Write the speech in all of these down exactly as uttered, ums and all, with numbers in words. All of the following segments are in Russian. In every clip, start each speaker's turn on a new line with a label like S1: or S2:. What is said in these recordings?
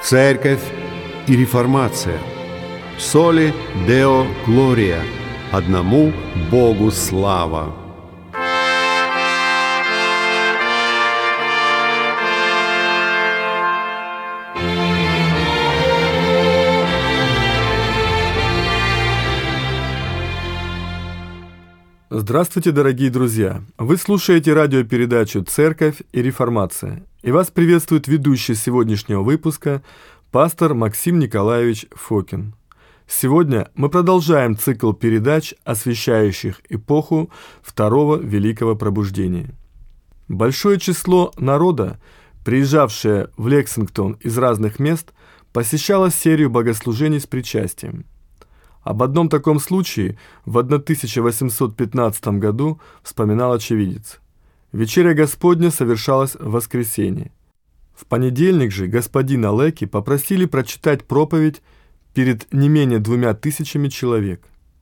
S1: Церковь и реформация. Соли Део Глория. Одному Богу слава.
S2: Здравствуйте, дорогие друзья! Вы слушаете радиопередачу «Церковь и реформация», и вас приветствует ведущий сегодняшнего выпуска пастор Максим Николаевич Фокин. Сегодня мы продолжаем цикл передач, освещающих эпоху Второго Великого Пробуждения. Большое число народа, приезжавшее в Лексингтон из разных мест, посещало серию богослужений с причастием. Об одном таком случае в тысяча восемьсот пятнадцатом году вспоминал очевидец. Вечеря Господня совершалась в воскресенье. В понедельник же господина Леки попросили прочитать проповедь перед не менее двумя тысячами человек.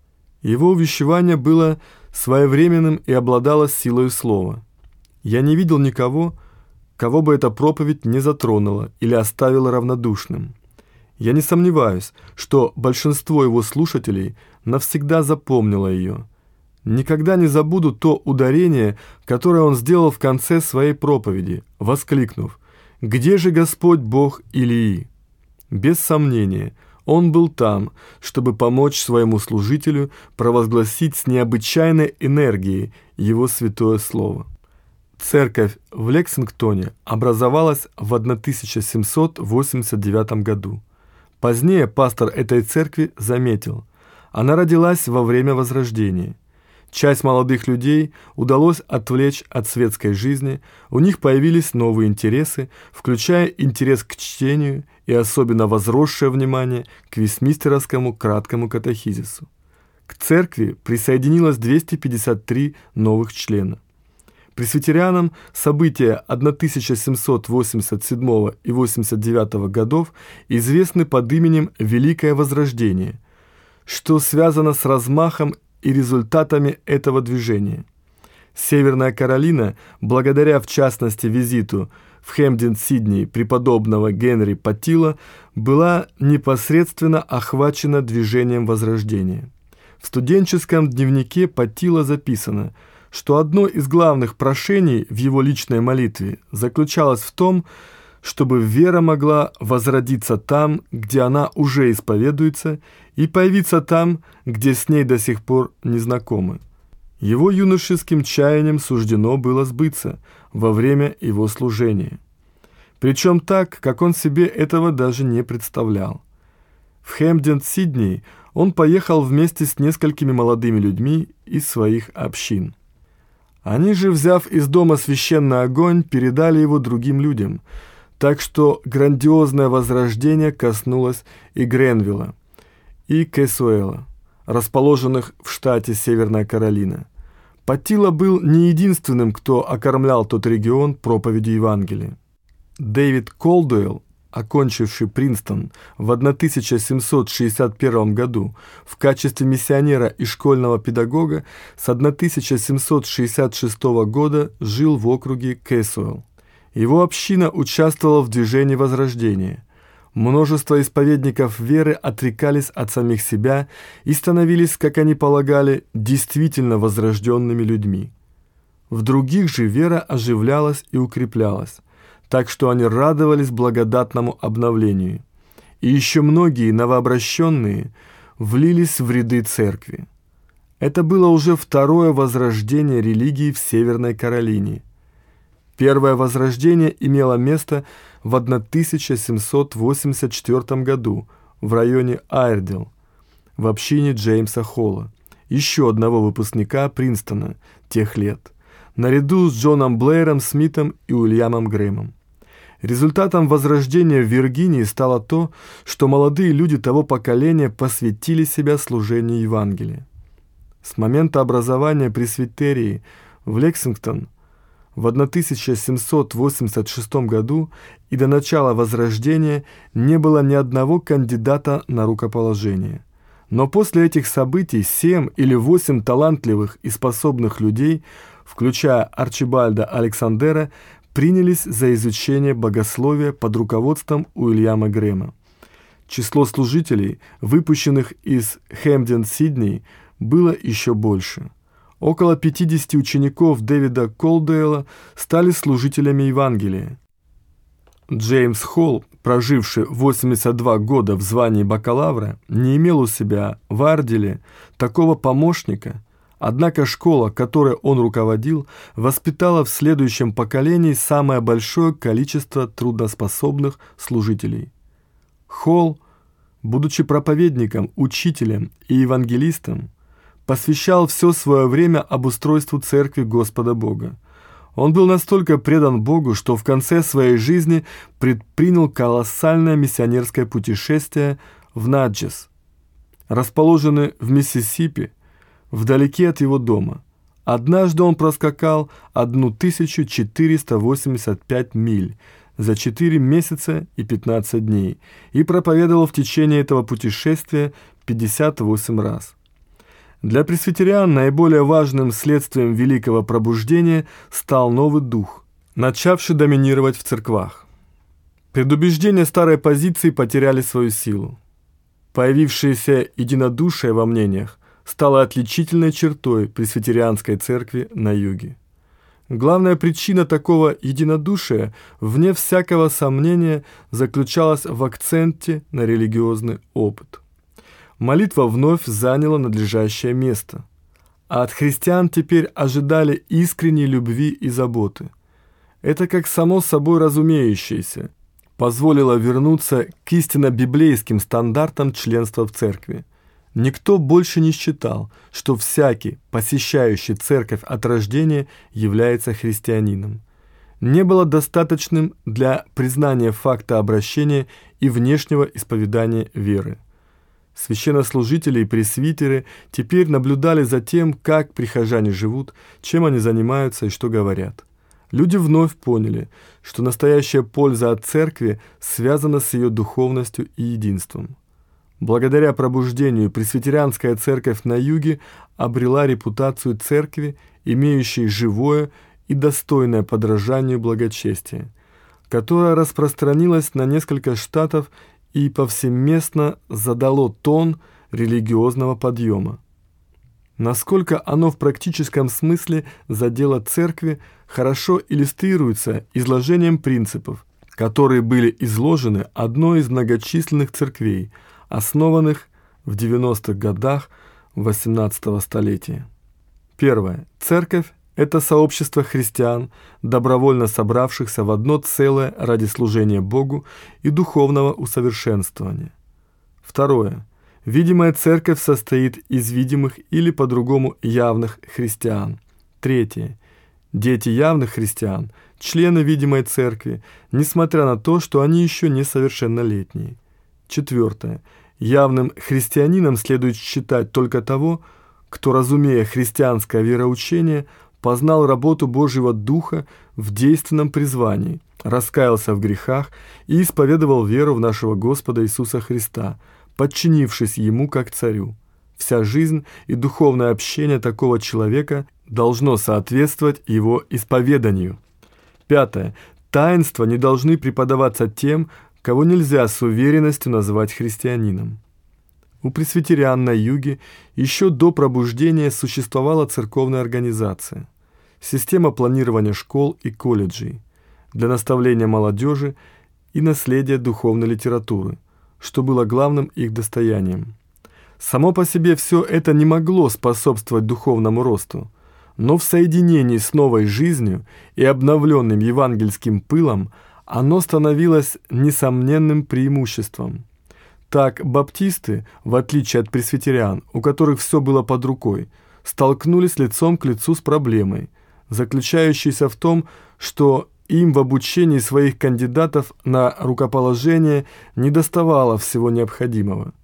S2: Его увещевание было своевременным и обладало силой слова. Я не видел никого, кого бы эта проповедь не затронула или оставила равнодушным. Я не сомневаюсь, что большинство его слушателей навсегда запомнило ее. Никогда не забуду то ударение, которое он сделал в конце своей проповеди, воскликнув: «Где же Господь Бог Илии?» Без сомнения, он был там, чтобы помочь своему служителю провозгласить с необычайной энергией его святое слово. Церковь в Лексингтоне образовалась в тысяча семьсот восемьдесят девятом году. Позднее пастор этой церкви заметил: она родилась во время Возрождения. Часть молодых людей удалось отвлечь от светской жизни, у них появились новые интересы, включая интерес к чтению и особенно возросшее внимание к вестминстеровскому краткому катехизису. К церкви присоединилось двести пятьдесят три новых члена. Пресвитерианам события тысяча семьсот восемьдесят седьмого и восемьдесят девятого годов известны под именем «Великое Возрождение», что связано с размахом и результатами этого движения. Северная Каролина, благодаря в частности визиту в Хэмпден-Сидней преподобного Генри Паттила, была непосредственно охвачена движением Возрождения. В студенческом дневнике Паттила записано, что одно из главных прошений в его личной молитве заключалось в том, чтобы вера могла возродиться там, где она уже исповедуется, и появиться там, где с ней до сих пор не знакомы. Его юношеским чаянием суждено было сбыться во время его служения. Причем так, как он себе этого даже не представлял. В Хэмпден-Сидней он поехал вместе с несколькими молодыми людьми из своих общин. Они же, взяв из дома священный огонь, передали его другим людям, так что грандиозное возрождение коснулось и Гренвилла, и Кэсуэла, расположенных в штате Северная Каролина. Паттила был не единственным, кто окормлял тот регион проповедью Евангелия. Дэвид Колдуэлл, окончивший Принстон в тысяча семьсот шестьдесят первом году в качестве миссионера и школьного педагога, с тысяча семьсот шестьдесят шестого года жил в округе Кэсуэлл. Его община участвовала в движении Возрождения. Множество исповедников веры отрекались от самих себя и становились, как они полагали, действительно возрожденными людьми. В других же вера оживлялась и укреплялась, так что они радовались благодатному обновлению. И еще многие новообращенные влились в ряды церкви. Это было уже второе возрождение религии в Северной Каролине. Первое возрождение имело место в тысяча семьсот восемьдесят четвертом году в районе Айрдил, в общине Джеймса Холла, еще одного выпускника Принстона тех лет, наряду с Джоном Блэйром Смитом и Уильямом Грэмом. Результатом возрождения в Виргинии стало то, что молодые люди того поколения посвятили себя служению Евангелия. С момента образования пресвитерии в Лексингтон в тысяча семьсот восемьдесят шестом году и до начала Возрождения не было ни одного кандидата на рукоположение. Но после этих событий семь или восемь талантливых и способных людей, включая Арчибальда Александера, принялись за изучение богословия под руководством Уильяма Грэма. Число служителей, выпущенных из Хэмпден-Сидней, было еще больше. Около пятидесяти учеников Дэвида Колдуэлла стали служителями Евангелия. Джеймс Холл, проживший восемьдесят два года в звании бакалавра, не имел у себя в Арделе такого помощника, однако школа, которой он руководил, воспитала в следующем поколении самое большое количество трудоспособных служителей. Холл, будучи проповедником, учителем и евангелистом, посвящал все свое время обустройству церкви Господа Бога. Он был настолько предан Богу, что в конце своей жизни предпринял колоссальное миссионерское путешествие в Наджес, расположенный в Миссисипи, вдалеке от его дома. Однажды он проскакал тысячу четыреста восемьдесят пять миль за четыре месяца и пятнадцать дней и проповедовал в течение этого путешествия пятьдесят восемь раз. Для пресвитериан наиболее важным следствием великого пробуждения стал новый дух, начавший доминировать в церквах. Предубеждения старой позиции потеряли свою силу. Появившееся единодушие во мнениях стало отличительной чертой пресвитерианской церкви на юге. Главная причина такого единодушия, вне всякого сомнения, заключалась в акценте на религиозный опыт. Молитва вновь заняла надлежащее место, а от христиан теперь ожидали искренней любви и заботы. Это, как само собой разумеющееся, позволило вернуться к истинно библейским стандартам членства в церкви. Никто больше не считал, что всякий, посещающий церковь от рождения, является христианином. Не было достаточным для признания факта обращения и внешнего исповедания веры. Священнослужители и пресвитеры теперь наблюдали за тем, как прихожане живут, чем они занимаются и что говорят. Люди вновь поняли, что настоящая польза от церкви связана с ее духовностью и единством. Благодаря пробуждению пресвитерианская церковь на юге обрела репутацию церкви, имеющей живое и достойное подражанию благочестие, которое распространилось на несколько штатов и повсеместно задало тон религиозного подъема. Насколько оно в практическом смысле задело церкви, хорошо иллюстрируется изложением принципов, которые были изложены одной из многочисленных церквей, основанных в девяностых годах восемнадцатого столетия. Первое. Церковь – это сообщество христиан, добровольно собравшихся в одно целое ради служения Богу и духовного усовершенствования. Второе. Видимая церковь состоит из видимых или по-другому явных христиан. Третье. Дети явных христиан – члены видимой церкви, несмотря на то, что они еще несовершеннолетние. Четвертое. Явным христианином следует считать только того, кто, разумея христианское вероучение, познал работу Божьего Духа в действенном призвании, раскаялся в грехах и исповедовал веру в нашего Господа Иисуса Христа, подчинившись Ему как царю. Вся жизнь и духовное общение такого человека должно соответствовать его исповеданию. Пятое. Таинства не должны преподаваться тем, кого нельзя с уверенностью назвать христианином. У пресвитериан на юге еще до пробуждения существовала церковная организация, система планирования школ и колледжей для наставления молодежи и наследия духовной литературы, что было главным их достоянием. Само по себе все это не могло способствовать духовному росту, но в соединении с новой жизнью и обновленным евангельским пылом оно становилось несомненным преимуществом. Так баптисты, в отличие от пресвитериан, у которых все было под рукой, столкнулись лицом к лицу с проблемой, заключающейся в том, что им в обучении своих кандидатов на рукоположение недоставало всего необходимого.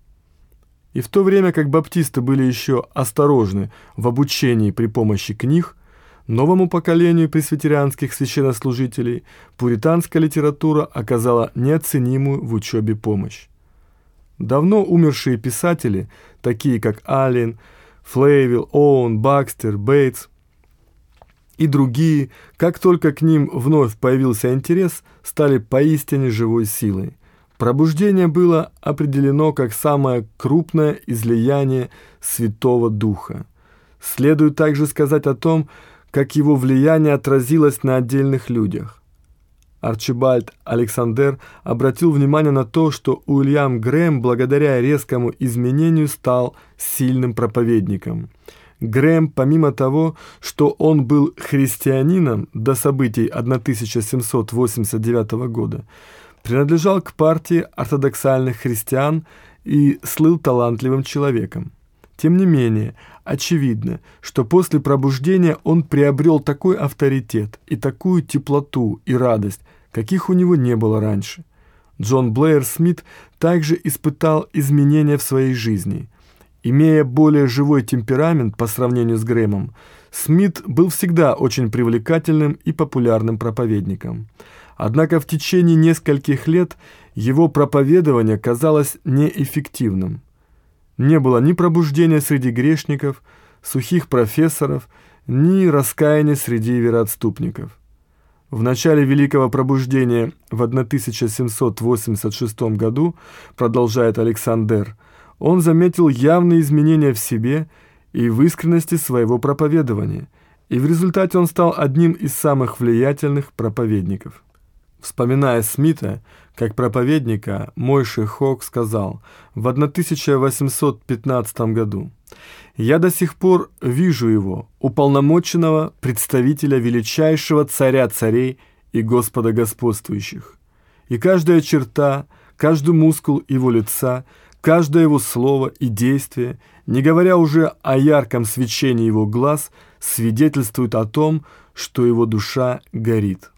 S2: И в то время как баптисты были еще осторожны в обучении при помощи книг, новому поколению пресвитерианских священнослужителей пуританская литература оказала неоценимую в учебе помощь. Давно умершие писатели, такие как Аллен, Флейвилл, Оуэн, Бакстер, Бейтс, и другие, как только к ним вновь появился интерес, стали поистине живой силой. Пробуждение было определено как самое крупное излияние Святого Духа. Следует также сказать о том, как его влияние отразилось на отдельных людях. Арчибальд Александер обратил внимание на то, что Уильям Грэм благодаря резкому изменению стал сильным проповедником. Грэм, помимо того, что он был христианином до событий тысяча семьсот восемьдесят девятого года, принадлежал к партии ортодоксальных христиан и слыл талантливым человеком. Тем не менее, очевидно, что после пробуждения он приобрел такой авторитет и такую теплоту и радость, каких у него не было раньше. Джон Блэйр Смит также испытал изменения в своей жизни. Имея более живой темперамент по сравнению с Грэмом, Смит был всегда очень привлекательным и популярным проповедником. Однако в течение нескольких лет его проповедование казалось неэффективным. Не было ни пробуждения среди грешников, сухих профессоров, ни раскаяния среди вероотступников. В начале Великого Пробуждения в тысяча семьсот восемьдесят шестом году, продолжает Александер, он заметил явные изменения в себе и в искренности своего проповедования, и в результате он стал одним из самых влиятельных проповедников. Вспоминая Смита как проповедника, Мойше Хок сказал в тысяча восемьсот пятнадцатом году: «Я до сих пор вижу его, уполномоченного представителя величайшего царя царей и Господа господствующих. И каждая черта, каждый мускул его лица, каждое его слово и действие, не говоря уже о ярком свечении его глаз, свидетельствует о том, что его душа горит».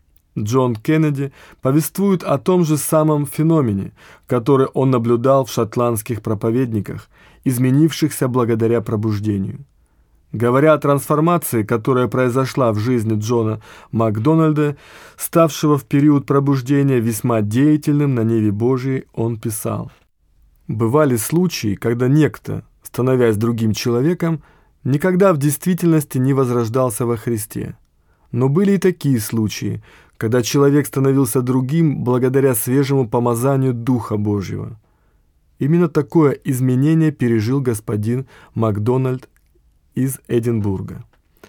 S2: Джон Кеннеди повествует о том же самом феномене, который он наблюдал в шотландских проповедниках, изменившихся благодаря пробуждению. Говоря о трансформации, которая произошла в жизни Джона Макдональда, ставшего в период пробуждения весьма деятельным на ниве Божией, он писал: «Бывали случаи, когда некто, становясь другим человеком, никогда в действительности не возрождался во Христе. Но были и такие случаи, когда человек становился другим благодаря свежему помазанию Духа Божьего. Именно такое изменение пережил господин Макдональд из Эдинбурга.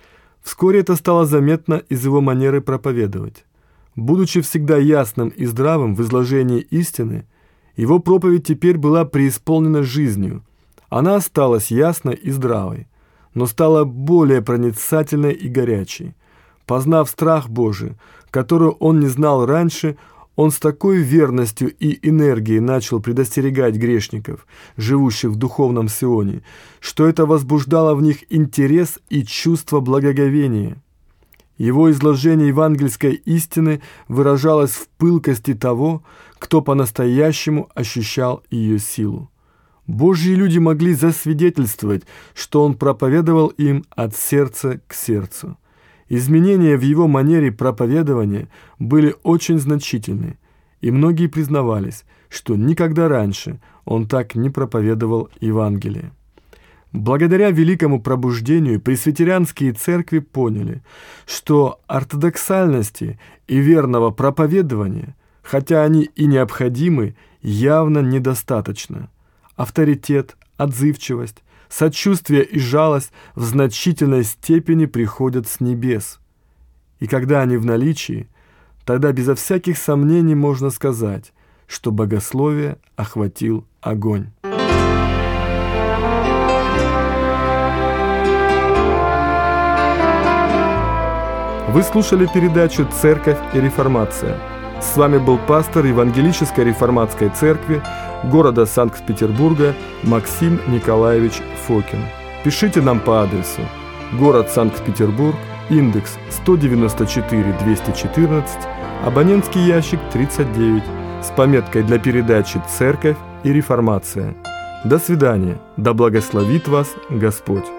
S2: Вскоре это стало заметно из его манеры проповедовать. Будучи всегда ясным и здравым в изложении истины, его проповедь теперь была преисполнена жизнью. Она осталась ясной и здравой, но стала более проницательной и горячей. Познав страх Божий, которую он не знал раньше, он с такой верностью и энергией начал предостерегать грешников, живущих в духовном Сионе, что это возбуждало в них интерес и чувство благоговения. Его изложение евангельской истины выражалось в пылкости того, кто по-настоящему ощущал ее силу. Божьи люди могли засвидетельствовать, что он проповедовал им от сердца к сердцу. Изменения в его манере проповедования были очень значительны, и многие признавались, что никогда раньше он так не проповедовал Евангелие. Благодаря великому пробуждению пресвитерианские церкви поняли, что ортодоксальности и верного проповедования, хотя они и необходимы, явно недостаточно. Авторитет, отзывчивость, сочувствие и жалость в значительной степени приходят с небес. И когда они в наличии, тогда безо всяких сомнений можно сказать, что богословие охватил огонь. Вы слушали передачу «Церковь и реформация». С вами был пастор Евангелической реформатской церкви города Санкт-Петербурга Максим Николаевич Фокин. Пишите нам по адресу: город Санкт-Петербург, индекс сто девяносто четыре двести четырнадцать, абонентский ящик тридцать девять, с пометкой для передачи «Церковь и реформация». До свидания. Да благословит вас Господь.